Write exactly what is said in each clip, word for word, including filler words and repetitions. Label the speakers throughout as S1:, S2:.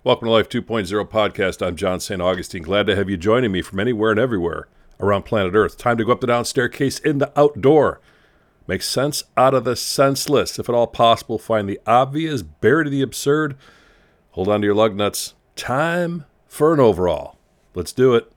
S1: Welcome to Life two point oh podcast. I'm John Saint Augustine. Glad to have you joining me from anywhere and everywhere around planet Earth. Time to go up the down staircase in the outdoor. Make sense out of the senseless. If at all possible, find the obvious, bury the absurd. Hold on to your lug nuts. Time for an overall. Let's do it.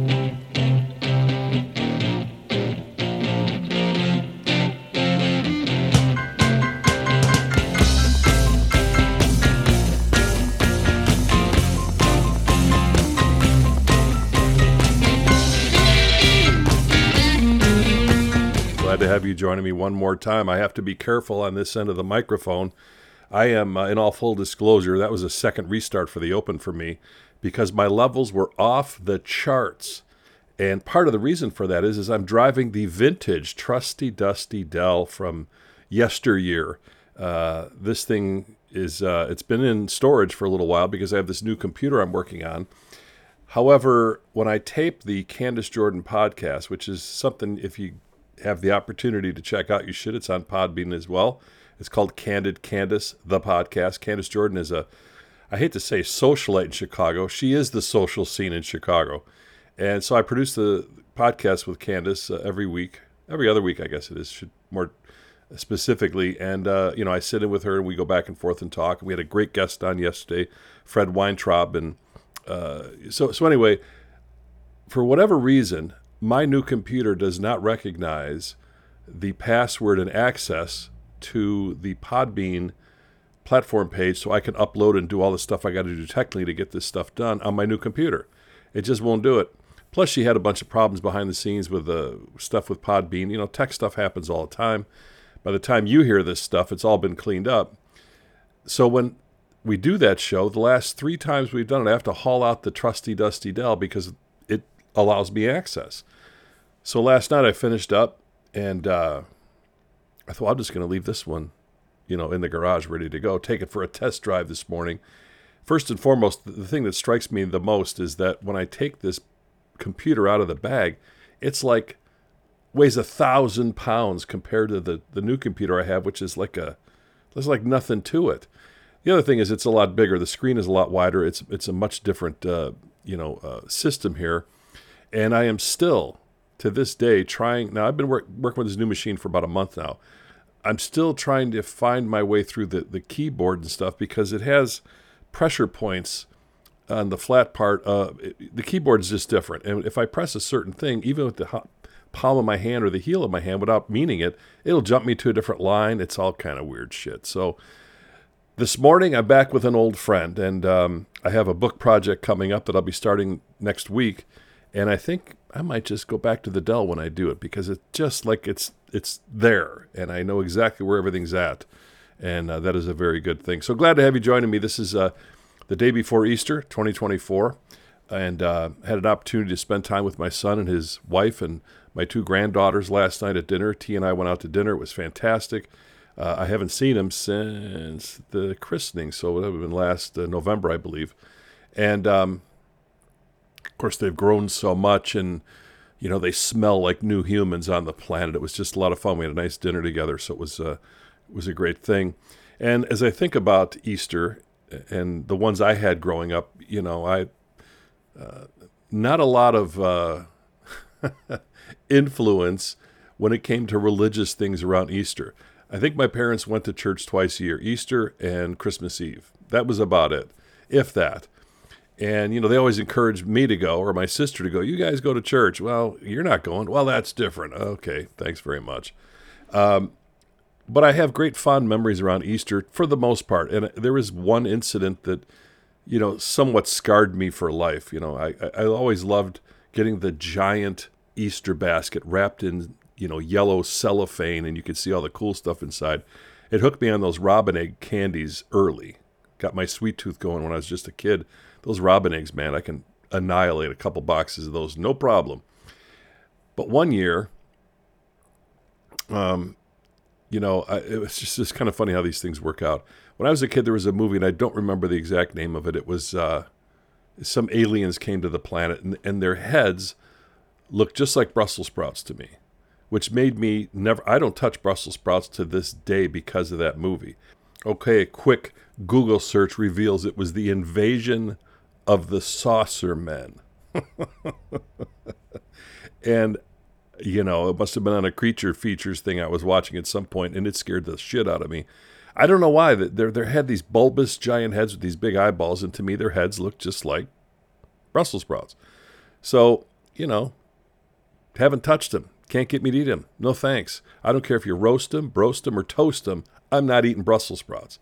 S1: Glad to have you joining me one more time. I have to be careful on this end of the microphone. I am, uh, in all full disclosure, that was a second restart for the Open for me because my levels were off the charts. And part of the reason for that is, is I'm driving the vintage, trusty, dusty Dell from yesteryear. Uh, this thing is, uh, it's been in storage for a little while because I have this new computer I'm working on. However, when I tape the Candace Jordan podcast, which is something, if you have the opportunity to check out, you should. It's on Podbean as well. It's called Candid Candace, the podcast. Candace Jordan is a, I hate to say socialite in Chicago. She is the social scene in Chicago. And so I produce the podcast with Candace uh, every week, every other week, I guess it is, should more specifically. And, uh, you know, I sit in with her and we go back and forth and talk. We had a great guest on yesterday, Fred Weintraub. And uh, so, so anyway, for whatever reason, my new computer does not recognize the password and access to the Podbean platform page so I can upload and do all the stuff I got to do technically to get this stuff done on my new computer. It just won't do it. Plus, she had a bunch of problems behind the scenes with the stuff with Podbean. You know, tech stuff happens all the time. By the time you hear this stuff, it's all been cleaned up. So when we do that show, the last three times we've done it, I have to haul out the trusty, dusty Dell because it allows me access. So last night I finished up and uh, I thought I'm just going to leave this one, you know, in the garage ready to go. Take it for a test drive this morning. First and foremost, the thing that strikes me the most is that when I take this computer out of the bag, it's like weighs a thousand pounds compared to the, the new computer I have, which is like a, there's like nothing to it. The other thing is it's a lot bigger. The screen is a lot wider. It's it's a much different, uh, you know, uh, system here. And I am still, to this day, trying, now I've been work, working with this new machine for about a month now. I'm still trying to find my way through the, the keyboard and stuff because it has pressure points on the flat part. Uh, it, the keyboard is just different. And if I press a certain thing, even with the palm of my hand or the heel of my hand without meaning it, it'll jump me to a different line. It's all kind of weird shit. So this morning I'm back with an old friend and um, I have a book project coming up that I'll be starting next week. And I think I might just go back to the Dell when I do it because it's just like it's it's there. And I know exactly where everything's at. And uh, that is a very good thing. So glad to have you joining me. This is uh, the day before Easter, twenty twenty-four. And uh, had an opportunity to spend time with my son and his wife and my two granddaughters last night at dinner. T and I went out to dinner. It was fantastic. Uh, I haven't seen him since the christening. So it would have been last uh, November, I believe. And um of course, they've grown so much and, you know, they smell like new humans on the planet. It was just a lot of fun. We had a nice dinner together, so it was, uh, it was a great thing. And as I think about Easter and the ones I had growing up, you know, I uh, not a lot of uh, influence when it came to religious things around Easter. I think my parents went to church twice a year, Easter and Christmas Eve. That was about it, if that. And, you know, they always encouraged me to go or my sister to go. You guys go to church. Well, you're not going. Well, that's different. Okay, thanks very much. Um, but I have great fond memories around Easter for the most part. And there was one incident that, you know, somewhat scarred me for life. You know, I, I always loved getting the giant Easter basket wrapped in, you know, yellow cellophane and you could see all the cool stuff inside. It hooked me on those robin egg candies early. Got my sweet tooth going when I was just a kid. Those robin eggs, man, I can annihilate a couple boxes of those, no problem. But one year, um, you know, I, it was just it's kind of funny how these things work out. When I was a kid, there was a movie, and I don't remember the exact name of it. It was uh, some aliens came to the planet, and, and their heads looked just like Brussels sprouts to me, which made me never, I don't touch Brussels sprouts to this day because of that movie. Okay, a quick Google search reveals it was the invasion of the saucer men. And, you know, it must have been on a creature features thing I was watching at some point, and it scared the shit out of me. I don't know why. They they had these bulbous giant heads with these big eyeballs, and to me, their heads looked just like Brussels sprouts. So, you know, haven't touched them. Can't get me to eat them. No thanks. I don't care if you roast them, broast them, or toast them. I'm not eating Brussels sprouts.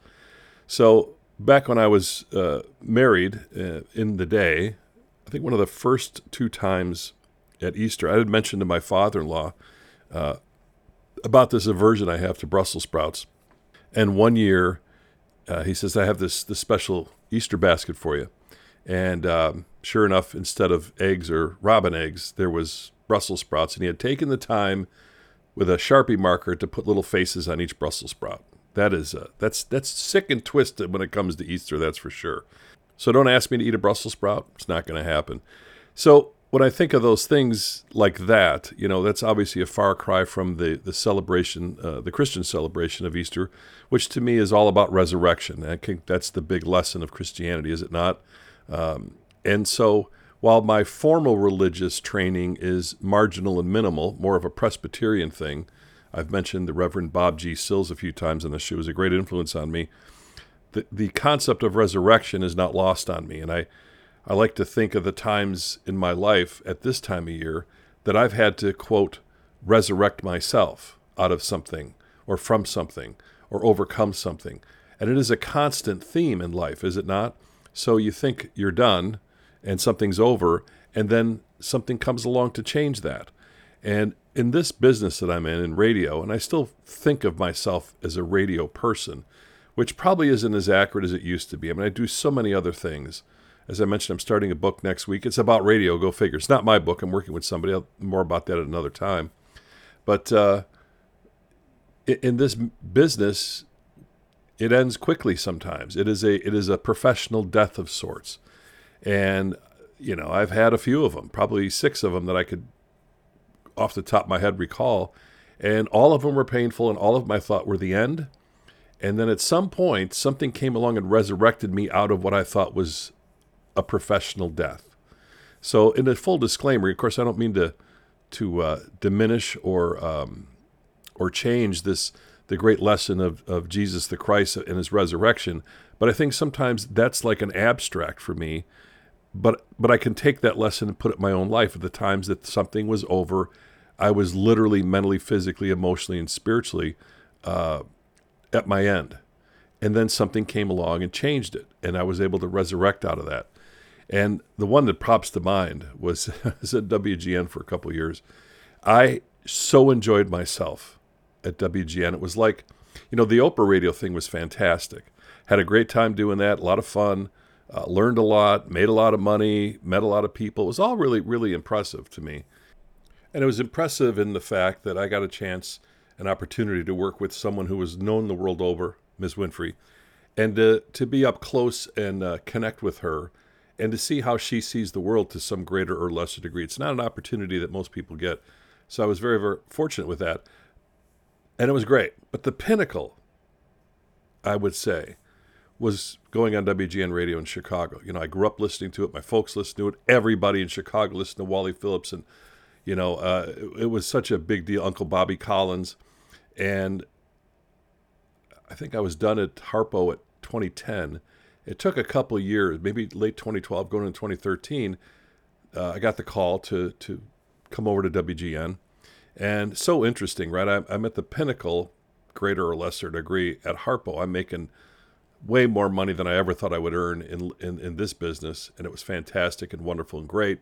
S1: So back when I was uh, married uh, in the day, I think one of the first two times at Easter, I had mentioned to my father-in-law uh, about this aversion I have to Brussels sprouts. And one year, uh, he says, I have this, this special Easter basket for you. And um, sure enough, instead of eggs or robin eggs, there was Brussels sprouts. And he had taken the time with a Sharpie marker to put little faces on each Brussels sprout. That is, uh, that's that's sick and twisted when it comes to Easter, that's for sure. So don't ask me to eat a Brussels sprout. It's not going to happen. So when I think of those things like that, you know, that's obviously a far cry from the, the celebration, uh, the Christian celebration of Easter, which to me is all about resurrection. I think that's the big lesson of Christianity, is it not? Um, and so while my formal religious training is marginal and minimal, more of a Presbyterian thing, I've mentioned the Reverend Bob G. Sills a few times on this show, was a great influence on me. The, the concept of resurrection is not lost on me. And I, I like to think of the times in my life at this time of year that I've had to, quote, resurrect myself out of something or from something or overcome something. And it is a constant theme in life, is it not? So you think you're done and something's over, and then something comes along to change that. And in this business that I'm in, in radio, and I still think of myself as a radio person, which probably isn't as accurate as it used to be. I mean, I do so many other things. As I mentioned, I'm starting a book next week. It's about radio, go figure. It's not my book. I'm working with somebody. I'll more about that at another time. But uh, in this business, it ends quickly sometimes. It is a it is a professional death of sorts. And, you know, I've had a few of them, probably six of them that I could, off the top of my head, recall. And all of them were painful, and all of them I thought were the end. And then at some point, something came along and resurrected me out of what I thought was a professional death. So in a full disclaimer, of course, I don't mean to to uh, diminish or um, or change this the great lesson of, of Jesus the Christ and his resurrection, but I think sometimes that's like an abstract for me. But but I can take that lesson and put it in my own life. At the times that something was over, I was literally, mentally, physically, emotionally, and spiritually uh, at my end. And then something came along and changed it, and I was able to resurrect out of that. And the one that pops to mind was, I was at W G N for a couple of years. I so enjoyed myself at W G N. It was like, you know, the Oprah radio thing was fantastic. Had a great time doing that, a lot of fun, uh, learned a lot, made a lot of money, met a lot of people. It was all really, really impressive to me. And it was impressive in the fact that I got a chance, an opportunity to work with someone who was known the world over, Miz Winfrey, and to, to be up close and uh, connect with her and to see how she sees the world to some greater or lesser degree. It's not an opportunity that most people get. So I was very, very fortunate with that. And it was great. But the pinnacle, I would say, was going on W G N radio in Chicago. You know, I grew up listening to it. My folks listened to it. Everybody in Chicago listened to Wally Phillips. And, you know, uh, it, it was such a big deal. Uncle Bobby Collins. And I think I was done at Harpo at twenty ten. It took a couple of years, maybe late twenty twelve, going into twenty thirteen. Uh, I got the call to to come over to W G N. And so interesting, right? I'm, I'm at the pinnacle, greater or lesser degree, at Harpo. I'm making way more money than I ever thought I would earn in in, in this business. And it was fantastic and wonderful and great.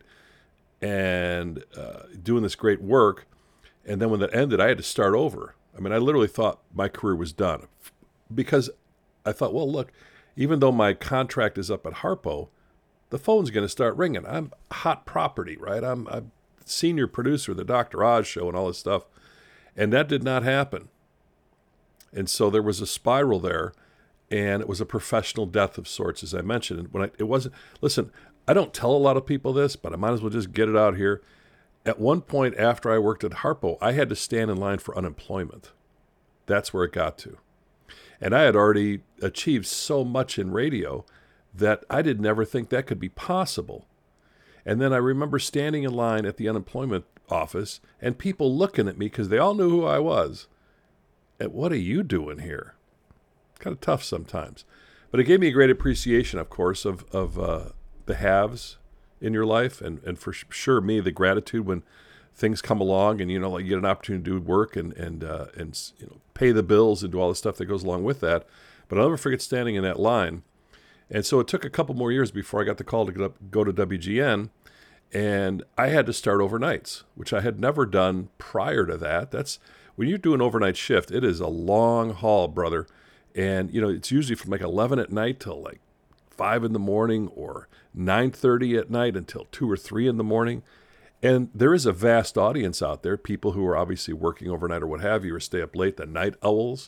S1: And uh, doing this great work. And then when that ended, I had to start over. I mean, I literally thought my career was done. Because I thought, well, look, even though my contract is up at Harpo, the phone's going to start ringing. I'm hot property, right? I'm a senior producer of the Doctor Oz show and all this stuff. And that did not happen. And so there was a spiral there, and it was a professional death of sorts, as I mentioned. And when I, it wasn't, listen, I don't tell a lot of people this, but I might as well just get it out here. At one point after I worked at Harpo, I had to stand in line for unemployment. That's where it got to. And I had already achieved so much in radio that I did never think that could be possible. And then I remember standing in line at the unemployment office and people looking at me because they all knew who I was. And what are you doing here? Kind of tough sometimes. But it gave me a great appreciation, of course, of, of uh, the haves in your life. And, and for sure, me, the gratitude when things come along and, you know, like you get an opportunity to do work and, and, uh, and you know, pay the bills and do all the stuff that goes along with that. But I'll never forget standing in that line. And so it took a couple more years before I got the call to get up, go to W G N. And I had to start overnights, which I had never done prior to that. That's when you do an overnight shift, it is a long haul, brother. And, you know, it's usually from like eleven at night till like five in the morning or nine thirty at night until two or three in the morning. And there is a vast audience out there, people who are obviously working overnight or what have you, or stay up late, the night owls.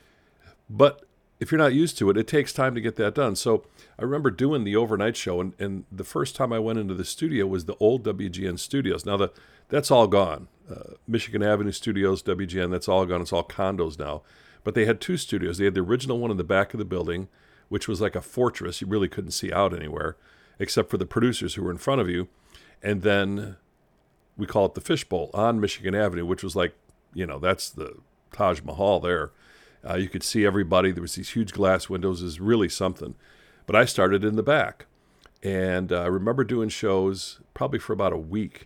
S1: But if you're not used to it, it takes time to get that done. So I remember doing the overnight show, and, and the first time I went into the studio was the old W G N studios. Now, the that's all gone. Uh, Michigan Avenue Studios, W G N, that's all gone. It's all condos now. But they had two studios. They had the original one in the back of the building, which was like a fortress. You really couldn't see out anywhere, except for the producers who were in front of you. And then we call it the Fishbowl on Michigan Avenue, which was like, you know, that's the Taj Mahal there. Uh, you could see everybody. There was these huge glass windows. It was really something. But I started in the back. And uh, I remember doing shows probably for about a week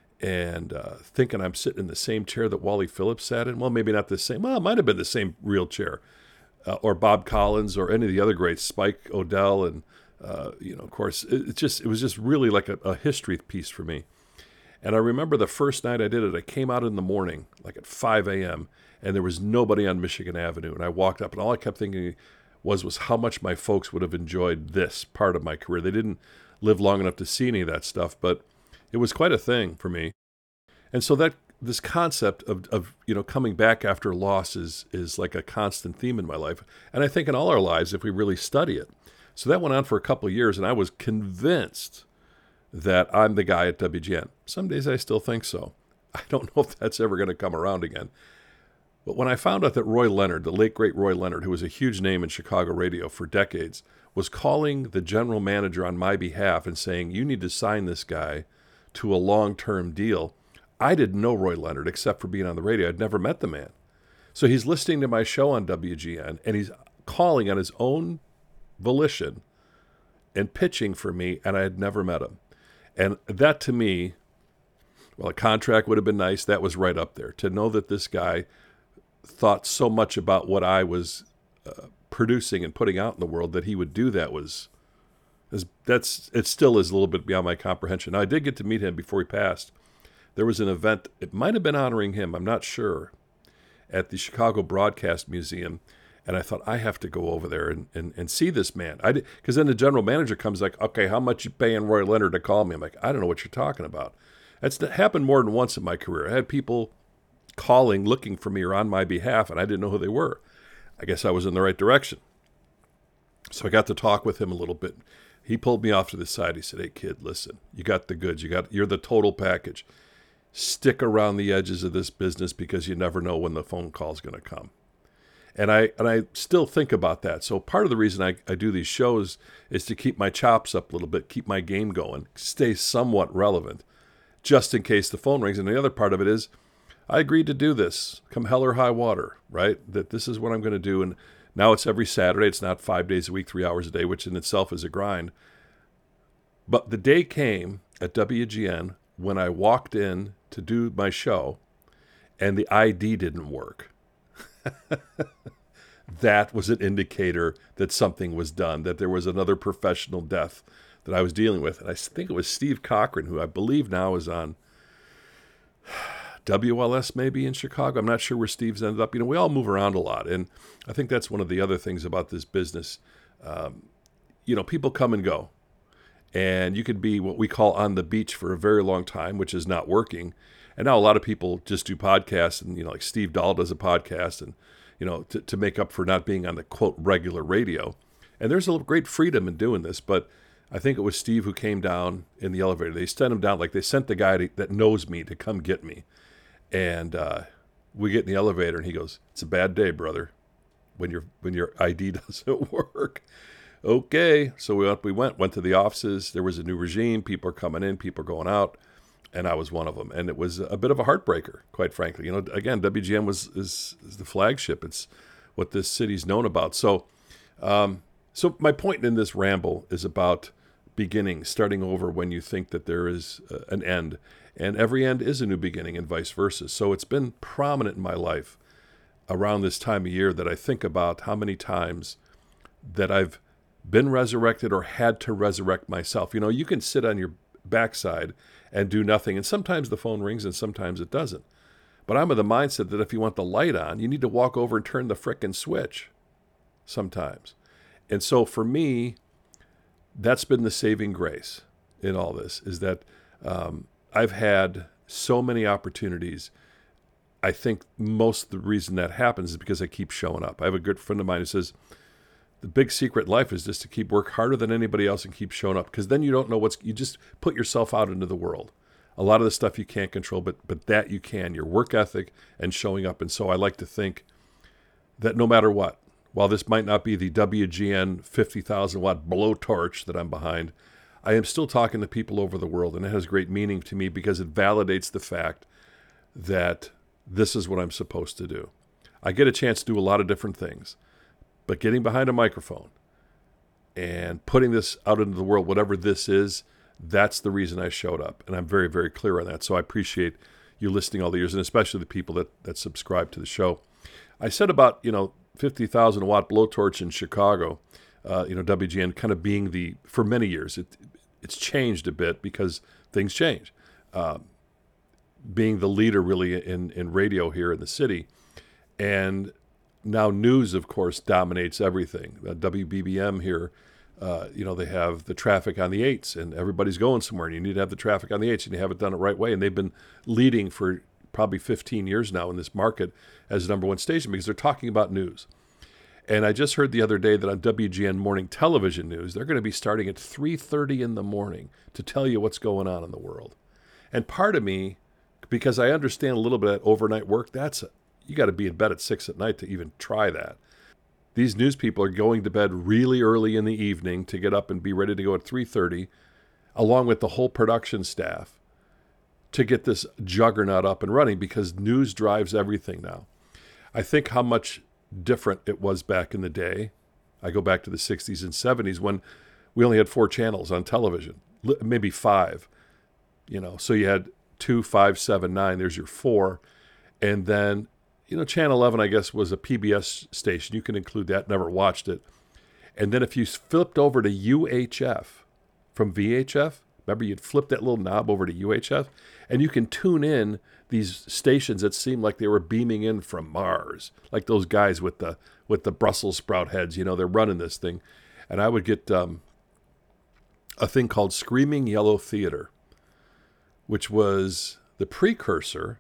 S1: and uh, thinking I'm sitting in the same chair that Wally Phillips sat in. Well, maybe not the same. Well, it might have been the same real chair. Uh, or Bob Collins or any of the other greats, Spike O'Dell. And, uh, you know, of course, it, it just it was just really like a, a history piece for me. And I remember the first night I did it, I came out in the morning, like at five a.m., and there was nobody on Michigan Avenue. And I walked up, and all I kept thinking was, was how much my folks would have enjoyed this part of my career. They didn't live long enough to see any of that stuff, but it was quite a thing for me. And so that this concept of, of you know, coming back after loss is, is like a constant theme in my life. And I think in all our lives, if we really study it. So that went on for a couple of years, and I was convinced that I'm the guy at W G N. Some days I still think so. I don't know if that's ever going to come around again. But when I found out that Roy Leonard, the late great Roy Leonard, who was a huge name in Chicago radio for decades, was calling the general manager on my behalf and saying, you need to sign this guy to a long-term deal, I didn't know Roy Leonard except for being on the radio. I'd never met the man. So he's listening to my show on W G N, and he's calling on his own volition and pitching for me, and I had never met him. And that to me, well, a contract would have been nice. That was right up there. To know that this guy thought so much about what I was uh, producing and putting out in the world that he would do that was, is, that's it still is a little bit beyond my comprehension. Now, I did get to meet him before he passed. There was an event, it might have been honoring him, I'm not sure, at the Chicago Broadcast Museum. And I thought, I have to go over there and, and, and see this man. I Because then the general manager comes like, okay, how much you paying Roy Leonard to call me? I'm like, I don't know what you're talking about. That's happened more than once in my career. I had people calling, looking for me or on my behalf, and I didn't know who they were. I guess I was in the right direction. So I got to talk with him a little bit. He pulled me off to the side. He said, hey, kid, listen, you got the goods. You got, you're the total package. Stick around the edges of this business because you never know when the phone call's going to come. And I and I still think about that. So part of the reason I, I do these shows is to keep my chops up a little bit, keep my game going, stay somewhat relevant, just in case the phone rings. And the other part of it is, I agreed to do this, come hell or high water, right? That this is what I'm going to do. And now it's every Saturday. It's not five days a week, three hours a day, which in itself is a grind. But the day came at W G N when I walked in to do my show and the I D didn't work. That was an indicator that something was done, that there was another professional death that I was dealing with. And I think it was Steve Cochran, who I believe now is on W L S maybe in Chicago. I'm not sure where Steve's ended up. You know, we all move around a lot. And I think that's one of the other things about this business. Um, you know, people come and go. And you could be what we call on the beach for a very long time, which is not working. And now a lot of people just do podcasts, and, you know, like Steve Dahl does a podcast, and, you know, to, to make up for not being on the, quote, regular radio. And there's a great freedom in doing this, but I think it was Steve who came down in the elevator. They sent him down, like they sent the guy to, that knows me to come get me. And uh, we get in the elevator, and he goes, it's a bad day, brother. when your when your I D doesn't work. Okay, so we went, we went went to the offices. There was a new regime. People are coming in, people are going out, and I was one of them. And it was a bit of a heartbreaker, quite frankly. You know, again, W G N was is, is the flagship. It's what this city's known about. So, um, so my point in this ramble is about beginning, starting over when you think that there is uh, an end. And every end is a new beginning and vice versa. So it's been prominent in my life around this time of year that I think about how many times that I've been resurrected or had to resurrect myself. You know, you can sit on your backside and do nothing. And sometimes the phone rings and sometimes it doesn't. But I'm of the mindset that if you want the light on, you need to walk over and turn the frickin' switch sometimes. And so for me, that's been the saving grace in all this, is that um, I've had so many opportunities. I think most of the reason that happens is because I keep showing up. I have a good friend of mine who says, the big secret in life is just to keep work harder than anybody else and keep showing up, because then you don't know what's, you just put yourself out into the world. A lot of the stuff you can't control, but but that you can, your work ethic and showing up. And so I like to think that no matter what, while this might not be the W G N fifty thousand watt blowtorch that I'm behind, I am still talking to people over the world, and it has great meaning to me because it validates the fact that this is what I'm supposed to do. I get a chance to do a lot of different things, but getting behind a microphone and putting this out into the world, whatever this is, that's the reason I showed up. And I'm very, very clear on that. So I appreciate you listening all the years, and especially the people that, that subscribe to the show. I said about, you know, fifty thousand watt blowtorch in Chicago, uh, you know, W G N kind of being the, for many years, it it's changed a bit because things change. Uh, being the leader really in, in radio here in the city. And now news, of course, dominates everything. Uh, W B B M here, uh, you know, they have the traffic on the eights, and everybody's going somewhere, and you need to have the traffic on the eights, and you have it done the right way. And they've been leading for probably fifteen years now in this market as the number one station because they're talking about news. And I just heard the other day that on W G N morning television news, they're going to be starting at three thirty in the morning to tell you what's going on in the world. And part of me, because I understand a little bit of overnight work, that's you got to be in bed at six at night to even try that. These news people are going to bed really early in the evening to get up and be ready to go at three thirty, along with the whole production staff, to get this juggernaut up and running because news drives everything now. I think how much different it was back in the day. I go back to the sixties and seventies when we only had four channels on television, maybe five, you know, so you had two, five, seven, nine, there's your four. And then, you know, Channel eleven, I guess, was a P B S station. You can include that, never watched it. And then if you flipped over to U H F from V H F, remember you'd flip that little knob over to U H F, and you can tune in these stations that seem like they were beaming in from Mars, like those guys with the with the Brussels sprout heads. You know, they're running this thing. And I would get um, a thing called Screaming Yellow Theater, which was the precursor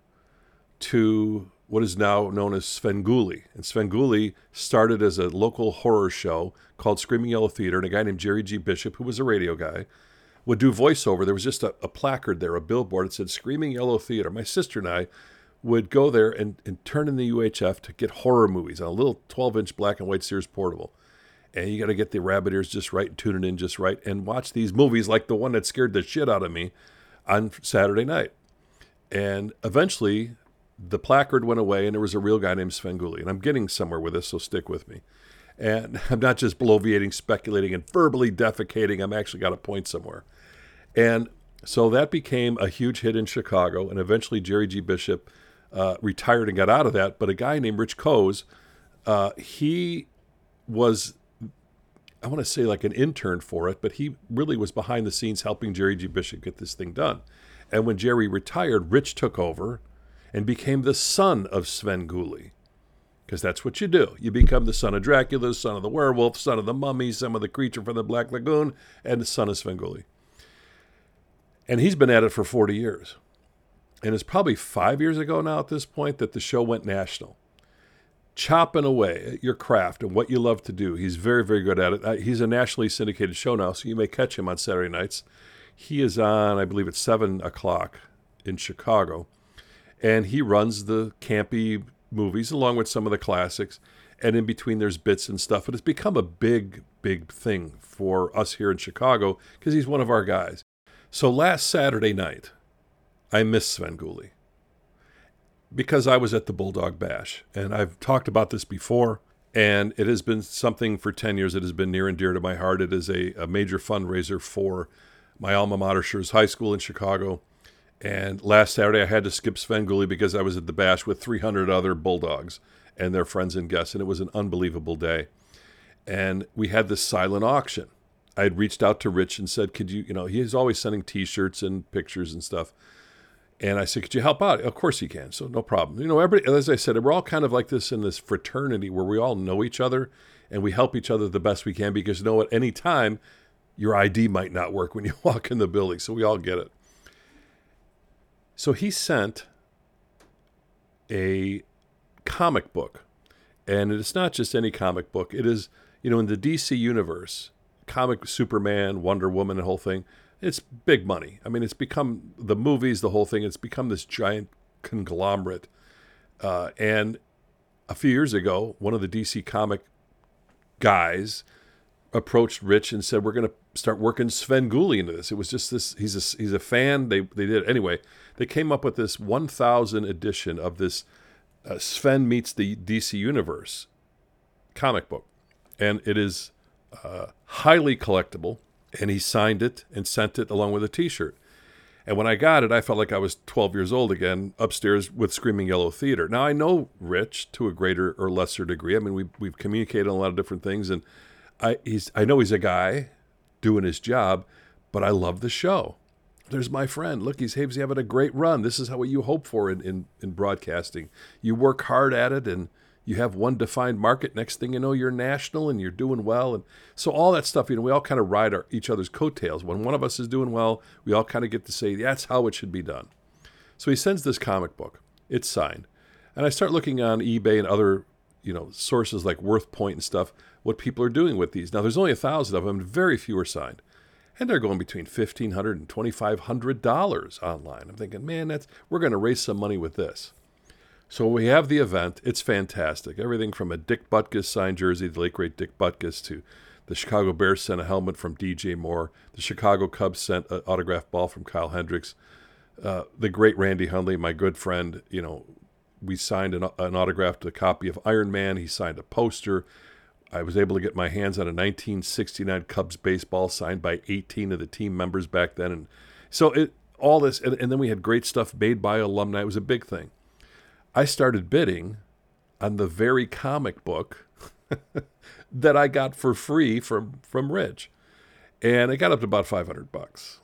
S1: to what is now known as Svengoolie. And Svengoolie started as a local horror show called Screaming Yellow Theater, and a guy named Jerry G. Bishop, who was a radio guy, would do voiceover. There was just a, a placard there, a billboard that said Screaming Yellow Theater. My sister and I would go there and, and turn in the U H F to get horror movies on a little twelve-inch black and white Sears Portable. And you got to get the rabbit ears just right and tune it in just right and watch these movies like the one that scared the shit out of me on Saturday night. And eventually, the placard went away, and there was a real guy named Svengoolie. And I'm getting somewhere with this, so stick with me. And I'm not just bloviating, speculating, and verbally defecating. I'm actually got a point somewhere. And so that became a huge hit in Chicago, and eventually Jerry G. Bishop uh, retired and got out of that. But a guy named Rich Coase, uh, he was, I want to say like an intern for it, but he really was behind the scenes helping Jerry G. Bishop get this thing done. And when Jerry retired, Rich took over and became the son of Svengoolie. Because that's what you do. You become the son of Dracula, son of the werewolf, son of the mummy, son of the creature from the Black Lagoon, and the son of Svengoolie. And he's been at it for forty years. And it's probably five years ago now at this point that the show went national. Chopping away at your craft and what you love to do. He's very, very good at it. He's a nationally syndicated show now, so you may catch him on Saturday nights. He is on, I believe it's seven o'clock in Chicago. And he runs the campy movies along with some of the classics. and in between there's bits and stuff. But it's become a big, big thing for us here in Chicago because he's one of our guys. So last Saturday night, I missed Svengoolie because I was at the Bulldog Bash. And I've talked about this before, and it has been something for ten years that has been near and dear to my heart. It is a, a major fundraiser for my alma mater, Schurz High School in Chicago. And last Saturday, I had to skip Svengoolie because I was at the Bash with three hundred other Bulldogs and their friends and guests, and it was an unbelievable day. And we had this silent auction. I had reached out to Rich and said, could you, you know, he's always sending T-shirts and pictures and stuff. And I said, could you help out? Of course he can, so no problem. You know, everybody, as I said, we're all kind of like this in this fraternity where we all know each other and we help each other the best we can because, you know, at any time, your I D might not work when you walk in the building, so we all get it. So he sent a comic book, and it's not just any comic book. It is, you know, in the D C universe, comic Superman, Wonder Woman, the whole thing, it's big money. I mean, it's become the movies, the whole thing, it's become this giant conglomerate. Uh, and a few years ago, one of the D C comic guys approached Rich and said, we're going to start working Svengoolie into this. It was just this, he's a, he's a fan. They, they did, anyway, they came up with this one thousand edition of this uh, Sven Meets the D C Universe comic book. And it is uh, highly collectible. And he signed it and sent it along with a T-shirt. And when I got it, I felt like I was twelve years old again, upstairs with Screaming Yellow Theater. Now, I know Rich to a greater or lesser degree. I mean, we, we've communicated on a lot of different things. And I, he's, I know he's a guy doing his job, but I love the show. There's my friend. Look, he's, he's having a great run. This is what you hope for in, in, in broadcasting. You work hard at it, and you have one defined market. Next thing you know, you're national, and you're doing well. And so all that stuff, you know, we all kind of ride our, each other's coattails. When one of us is doing well, we all kind of get to say, that's how it should be done. So he sends this comic book. It's signed. And I start looking on eBay and other, you know, sources like WorthPoint and stuff, what people are doing with these. Now, there's only a thousand of them, and very few are signed. And they're going between fifteen hundred dollars and twenty-five hundred dollars online. I'm thinking, man, that's we're going to raise some money with this. So we have the event. It's fantastic. Everything from a Dick Butkus signed jersey, the late great Dick Butkus, to the Chicago Bears sent a helmet from D J Moore. The Chicago Cubs sent an autographed ball from Kyle Hendricks. Uh, the great Randy Hundley, my good friend, you know, we signed an, an autographed a copy of Iron Man. He signed a poster. I was able to get my hands on a nineteen sixty-nine Cubs baseball signed by eighteen of the team members back then. And so it all this, and, and then we had great stuff made by alumni. It was a big thing. I started bidding on the very comic book that I got for free from, from Rich. And it got up to about five hundred bucks.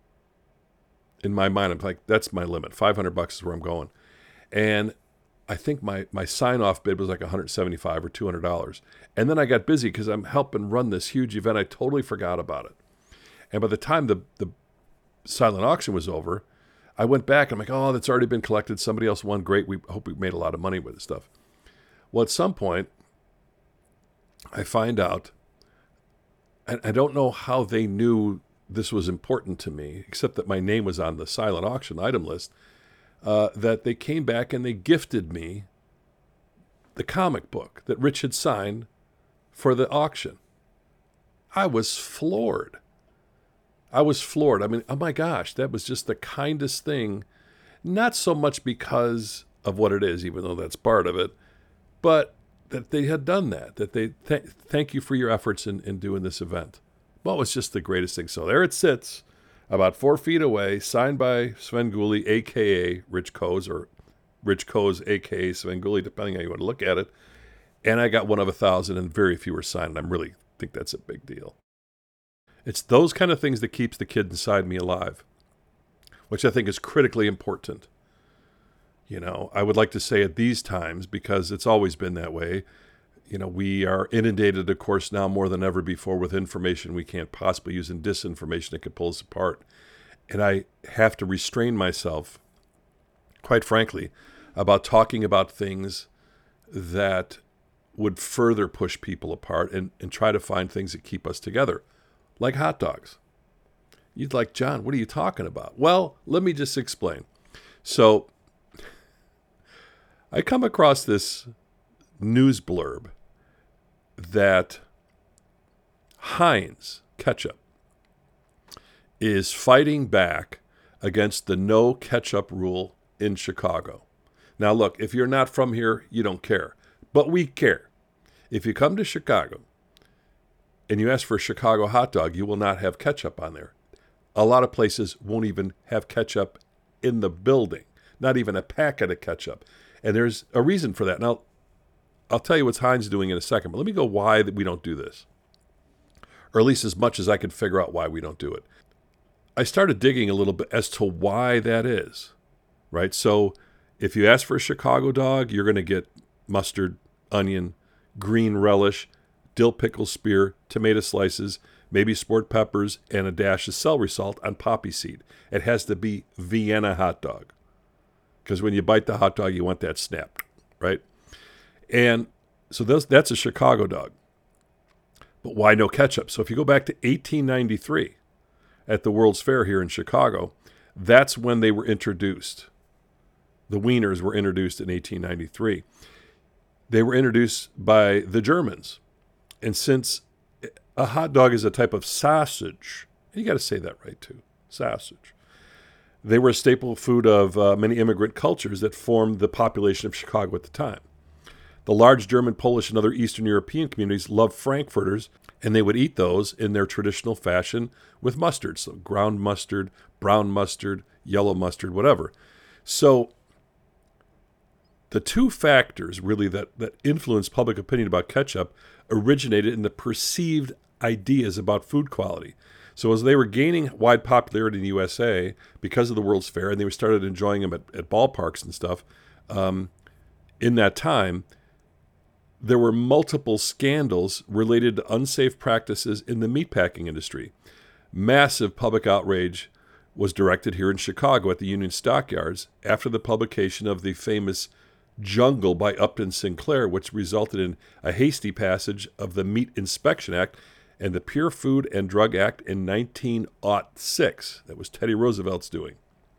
S1: In my mind, I'm like, that's my limit. five hundred bucks is where I'm going. And I think my, my sign-off bid was like one hundred seventy-five dollars or two hundred dollars. And then I got busy because I'm helping run this huge event. I totally forgot about it. And by the time the, the silent auction was over, I went back and I'm like, oh, that's already been collected. Somebody else won. Great. We hope we made a lot of money with this stuff. Well, at some point, I find out, and I don't know how they knew this was important to me, except that my name was on the silent auction item list, uh, that they came back and they gifted me the comic book that Rich had signed for the auction. I was floored. I was floored. I mean, oh my gosh, that was just the kindest thing. Not so much because of what it is, even though that's part of it, but that they had done that, that they th- thank you for your efforts in, in doing this event. Well, it was just the greatest thing. So there it sits, about four feet away, signed by Svengoolie, a k a. Rich Koz, or Rich Koz, a k a. Svengoolie, depending on how you want to look at it. And I got one of a thousand, and very few were signed. And I really think that's a big deal. It's those kind of things that keeps the kid inside me alive, which I think is critically important. You know, I would like to say at these times, because it's always been that way, you know, we are inundated, of course, now more than ever before with information we can't possibly use, and disinformation that could pull us apart. And I have to restrain myself, quite frankly, about talking about things that would further push people apart, and, and try to find things that keep us together, like hot dogs. You'd like, John, what are you talking about? Well, let me just explain. So I come across this news blurb that Heinz ketchup is fighting back against the no ketchup rule in Chicago. Now, look, if you're not from here, you don't care. But we care. If you come to Chicago and you ask for a Chicago hot dog, you will not have ketchup on there. A lot of places won't even have ketchup in the building, not even a packet of ketchup. And there's a reason for that. Now, I'll tell you what Heinz doing in a second, but let me go why we don't do this. Or at least as much as I can figure out why we don't do it. I started digging a little bit as to why that is, right? So if you ask for a Chicago dog, you're going to get mustard, onion, green relish, dill pickle spear, tomato slices, maybe sport peppers, and a dash of celery salt on poppy seed. It has to be Vienna hot dog. Because when you bite the hot dog, you want that snap, right? And so those, that's a Chicago dog. But why no ketchup? So if you go back to eighteen ninety-three at the World's Fair here in Chicago, that's when they were introduced. The wieners were introduced in eighteen ninety-three. They were introduced by the Germans. And since a hot dog is a type of sausage, and you got to say that right too, sausage, they were a staple food of uh, many immigrant cultures that formed the population of Chicago at the time. The large German, Polish, and other Eastern European communities loved Frankfurters, and they would eat those in their traditional fashion with mustard. So ground mustard, brown mustard, yellow mustard, whatever. So the two factors really that, that influenced public opinion about ketchup originated in the perceived ideas about food quality. So as they were gaining wide popularity in the U S A because of the World's Fair, and they started enjoying them at, at ballparks and stuff, um, in that time, there were multiple scandals related to unsafe practices in the meatpacking industry. Massive public outrage was directed here in Chicago at the Union Stockyards after the publication of the famous Jungle by Upton Sinclair, which resulted in a hasty passage of the Meat Inspection Act and the Pure Food and Drug Act in nineteen oh six. That was Teddy Roosevelt's doing.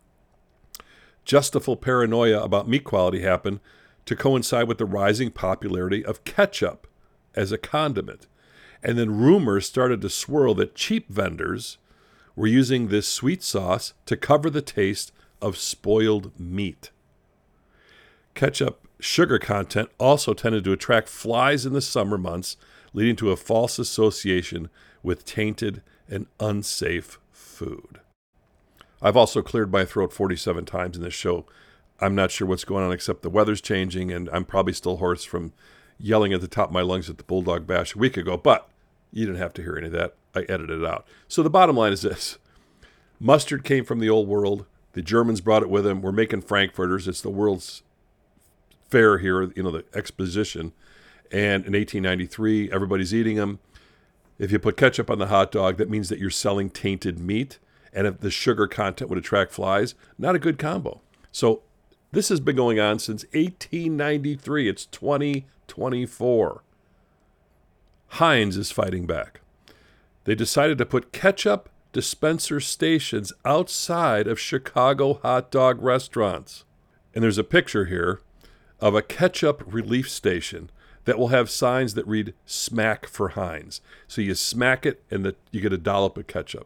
S1: Justifiable paranoia about meat quality happened to coincide with the rising popularity of ketchup as a condiment. And then rumors started to swirl that cheap vendors were using this sweet sauce to cover the taste of spoiled meat. Ketchup sugar content also tended to attract flies in the summer months, leading to a false association with tainted and unsafe food. I've also cleared my throat forty-seven times in this show. I'm not sure what's going on except the weather's changing, and I'm probably still hoarse from yelling at the top of my lungs at the Bulldog Bash a week ago, but you didn't have to hear any of that. I edited it out. So the bottom line is this. Mustard came from the old world. The Germans brought it with them. We're making Frankfurters. It's the World's Fair here, you know, the exposition. And in eighteen ninety-three, everybody's eating them. If you put ketchup on the hot dog, that means that you're selling tainted meat. And if the sugar content would attract flies, not a good combo. So this has been going on since eighteen ninety-three. It's twenty twenty-four. Heinz is fighting back. They decided to put ketchup dispenser stations outside of Chicago hot dog restaurants. And there's a picture here of a ketchup relief station that will have signs that read "Smack for Heinz." So you smack it and the, you get a dollop of ketchup.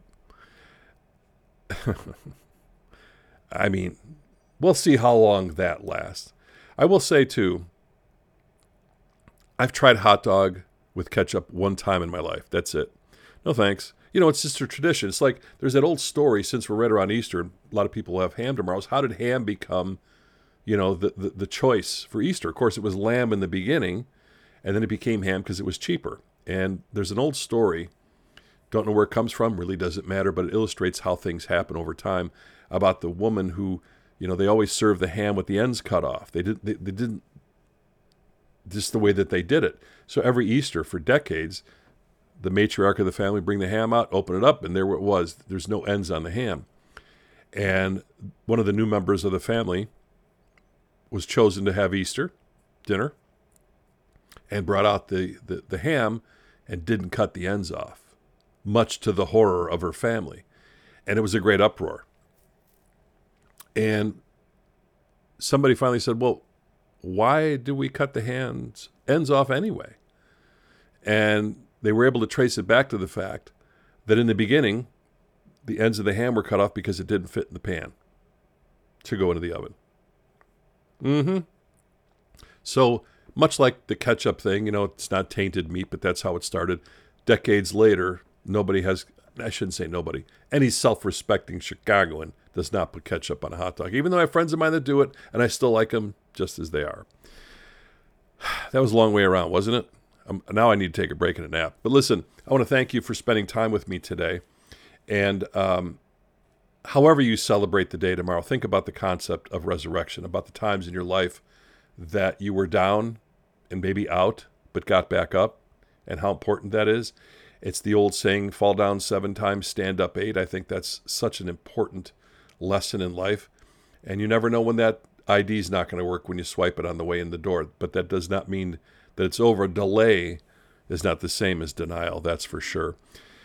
S1: I mean, we'll see how long that lasts. I will say, too, I've tried hot dog with ketchup one time in my life. That's it. No thanks. You know, it's just a tradition. It's like there's that old story, since we're right around Easter, and a lot of people have ham tomorrows. How did ham become, you know, the, the, the choice for Easter? Of course, it was lamb in the beginning, and then it became ham because it was cheaper. And there's an old story, don't know where it comes from, really doesn't matter, but it illustrates how things happen over time, about the woman who, you know, they always served the ham with the ends cut off. They, did, they, they didn't, just the way that they did it. So every Easter for decades, the matriarch of the family bring the ham out, open it up, and there it was. There's no ends on the ham. And one of the new members of the family was chosen to have Easter dinner and brought out the, the, the ham and didn't cut the ends off, much to the horror of her family. And it was a great uproar. And somebody finally said, well, why do we cut the hands ends off anyway? And they were able to trace it back to the fact that in the beginning, the ends of the ham were cut off because it didn't fit in the pan to go into the oven. Mm-hmm. So much like the ketchup thing, you know, it's not tainted meat, but that's how it started. Decades later, nobody has, I shouldn't say nobody, any self-respecting Chicagoan does not put ketchup on a hot dog, even though I have friends of mine that do it, and I still like them just as they are. That was a long way around, wasn't it? Um, now I need to take a break and a nap. But listen, I want to thank you for spending time with me today. And um, however you celebrate the day tomorrow, think about the concept of resurrection, about the times in your life that you were down and maybe out, but got back up, and how important that is. It's the old saying, fall down seven times, stand up eight. I think that's such an important lesson in life. And you never know when that I D is not going to work when you swipe it on the way in the door. But that does not mean that it's over. Delay is not the same as denial, that's for sure.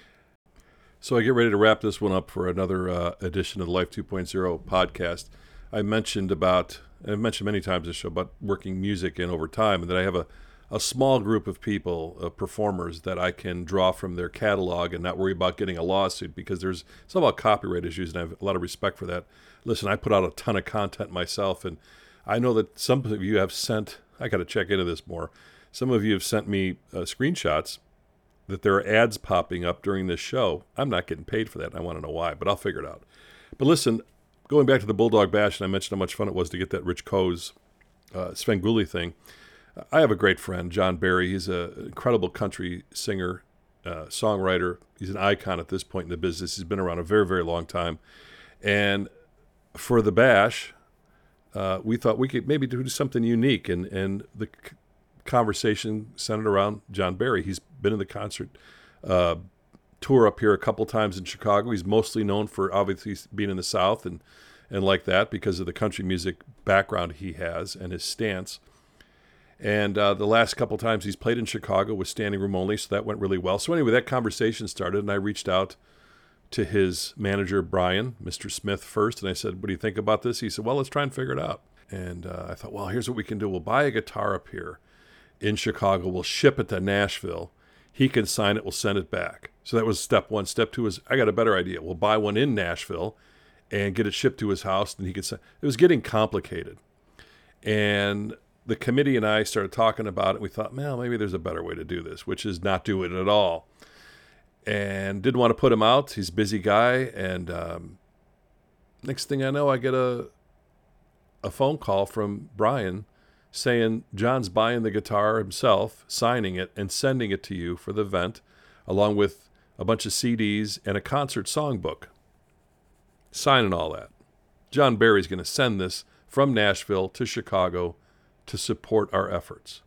S1: So I get ready to wrap this one up for another uh, edition of the Life two point oh podcast. I mentioned about, and I've mentioned many times this show, about working music in over time, and that I have a, a small group of people, uh, performers, that I can draw from their catalog and not worry about getting a lawsuit, because there's some about copyright issues, and I have a lot of respect for that. Listen, I put out a ton of content myself, and I know that some of you have sent, I got to check into this more, some of you have sent me uh, screenshots that there are ads popping up during this show. I'm not getting paid for that, and I want to know why, but I'll figure it out. But listen, going back to the Bulldog Bash, and I mentioned how much fun it was to get that Rich Coe's uh, Svengoolie thing. I have a great friend, John Barry. He's an incredible country singer, uh, songwriter. He's an icon at this point in the business. He's been around a very, very long time. And for the Bash, uh, we thought we could maybe do something unique, and, and the c- conversation centered around John Barry. He's been in the concert uh, tour up here a couple times in Chicago. He's mostly known for obviously being in the South and, and like that because of the country music background he has and his stance. And uh, the last couple times he's played in Chicago was standing room only, so that went really well. So anyway, that conversation started, and I reached out to his manager, Brian, Mister Smith, first, and I said, what do you think about this? He said, well, let's try and figure it out. And uh, I thought, well, here's what we can do. We'll buy a guitar up here in Chicago. We'll ship it to Nashville. He can sign it. We'll send it back. So that was step one. Step two is, I got a better idea. We'll buy one in Nashville and get it shipped to his house, and he can send. It was getting complicated. And the committee and I started talking about it. We thought, well, maybe there's a better way to do this, which is not do it at all. And didn't want to put him out. He's a busy guy. And um, next thing I know, I get a a phone call from Brian saying John's buying the guitar himself, signing it, and sending it to you for the event, along with a bunch of C Ds and a concert songbook. Signing all that. John Barry's going to send this from Nashville to Chicago to support our efforts.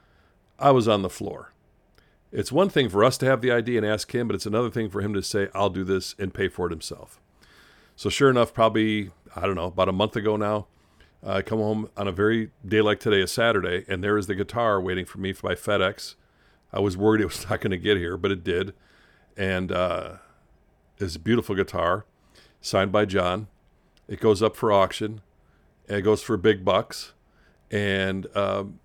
S1: I was on the floor. It's one thing for us to have the idea and ask him, but it's another thing for him to say, I'll do this, and pay for it himself. So sure enough, probably, I don't know, about a month ago now, I come home on a very day like today, a Saturday, and there is the guitar waiting for me by FedEx. I was worried it was not going to get here, but it did. And uh, it's a beautiful guitar, signed by John. It goes up for auction, and it goes for big bucks. And um,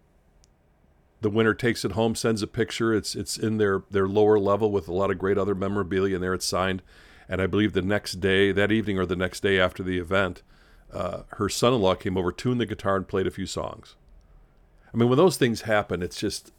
S1: the winner takes it home, sends a picture. It's it's in their, their lower level with a lot of great other memorabilia, and there it's signed. And I believe the next day, that evening or the next day after the event, uh, her son-in-law came over, tuned the guitar, and played a few songs. I mean, when those things happen, it's just,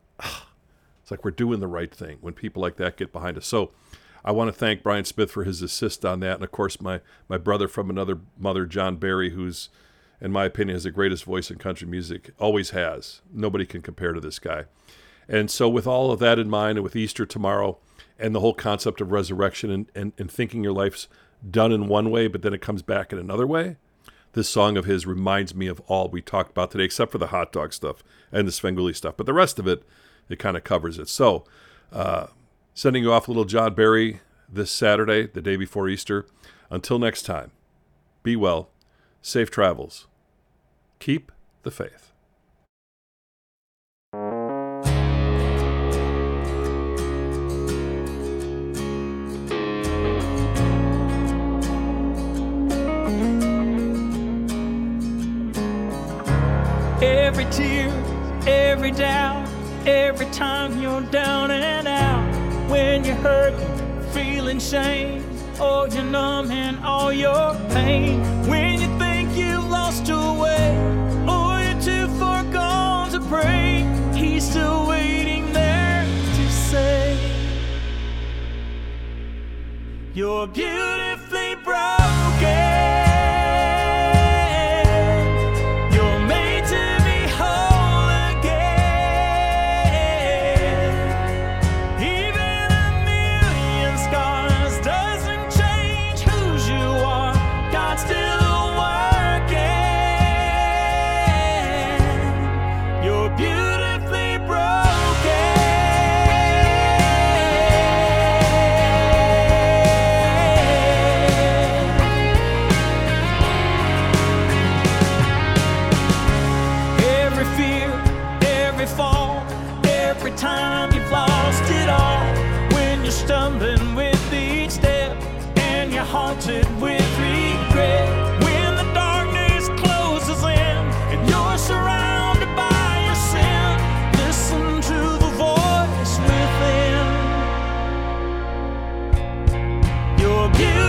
S1: it's like we're doing the right thing when people like that get behind us. So I want to thank Brian Smith for his assist on that. And, of course, my, my brother from another mother, John Barry, who's, in my opinion, has the greatest voice in country music, always has. Nobody can compare to this guy. And so with all of that in mind, and with Easter tomorrow, and the whole concept of resurrection, and, and, and thinking your life's done in one way, but then it comes back in another way, this song of his reminds me of all we talked about today, except for the hot dog stuff and the Svengoolie stuff. But the rest of it, it kind of covers it. So uh, sending you off a little John Barry this Saturday, the day before Easter. Until next time, be well, safe travels, keep the faith.
S2: Every tear, every doubt, every time you're down and out, when you're hurting, feeling shame, or you're numbing all your pain, when you think you've lost your way, or you're too far gone to pray, he's still waiting there to say, you're beautifully broken. Time you've lost it all, when you're stumbling with each step and you're haunted with regret, when the darkness closes in and you're surrounded by your sin, listen to the voice within. You're beautiful.